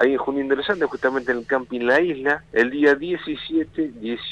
ahí en Junín de los Andes, justamente en el camping La Isla, el día 17,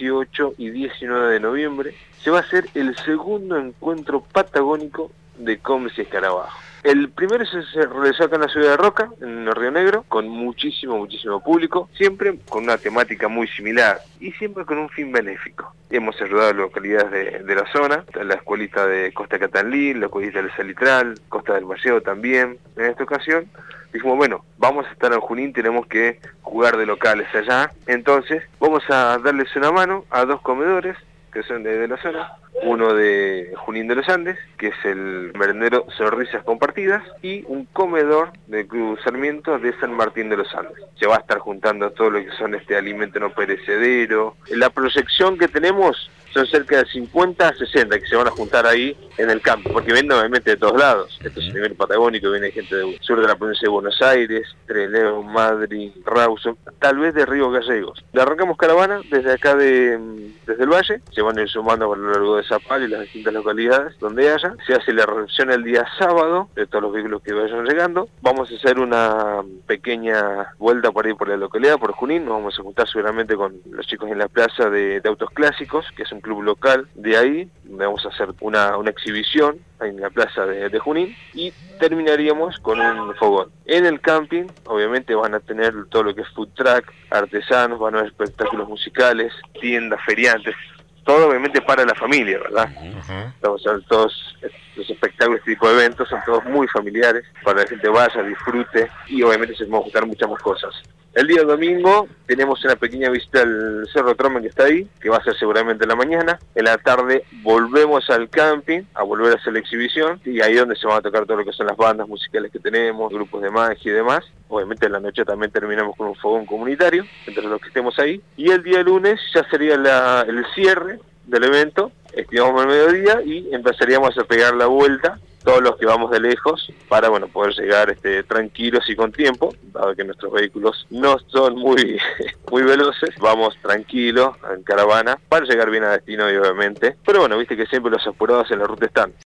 18 y 19 de noviembre, se va a hacer el segundo encuentro patagónico de Combs y Escarabajo. El primero se realizó acá en la ciudad de Roca, en el Río Negro, con muchísimo público, siempre con una temática muy similar y siempre con un fin benéfico. Hemos ayudado a localidades de la zona, la escuelita de Costa Catalí, la escuelita del Salitral, Costa del Maceo también. En esta ocasión dijimos, bueno, vamos a estar en Junín, tenemos que jugar de locales allá, entonces vamos a darles una mano a dos comedores que son de la zona, uno de Junín de los Andes, que es el merendero Sonrisas Compartidas, y un comedor de Cruz Sarmiento de San Martín de los Andes. Se va a estar juntando todo lo que son alimento no perecedero. La proyección que tenemos son cerca de 50 a 60 que se van a juntar ahí en el campo, porque vienen obviamente de todos lados. Esto es a nivel patagónico, viene gente del sur de la provincia de Buenos Aires, Trelew, Madrid, Rawson, tal vez de Río Gallegos. Le arrancamos caravana desde acá desde el valle, se van a ir sumando a lo largo de Zapal y las distintas localidades donde haya. Se hace la recepción el día sábado de todos los vehículos que vayan llegando. Vamos a hacer una pequeña vuelta por ahí por la localidad, por Junín. Nos vamos a juntar seguramente con los chicos en la plaza de autos clásicos, que es un club local de ahí, donde vamos a hacer una exhibición en la plaza de Junín, y terminaríamos con un fogón. En el camping obviamente van a tener todo lo que es food truck, artesanos, van a haber espectáculos musicales, tiendas, feriantes, todo obviamente para la familia, ¿verdad? Vamos a ver todos los espectáculos, este tipo de eventos son todos muy familiares, para que la gente vaya, disfrute, y obviamente se van a juntar muchas más cosas. El día domingo tenemos una pequeña visita al Cerro Tromen, que está ahí, que va a ser seguramente en la mañana. En la tarde volvemos al camping a volver a hacer la exhibición, y ahí es donde se van a tocar todo lo que son las bandas musicales que tenemos, grupos de magia y demás. Obviamente en la noche también terminamos con un fogón comunitario entre los que estemos ahí, y el día lunes ya sería el cierre del evento. Estimamos al mediodía y empezaríamos a pegar la vuelta todos los que vamos de lejos para poder llegar tranquilos y con tiempo, dado que nuestros vehículos no son muy veloces. Vamos tranquilos en caravana para llegar bien a destino, obviamente, pero viste que siempre los apurados en la ruta están.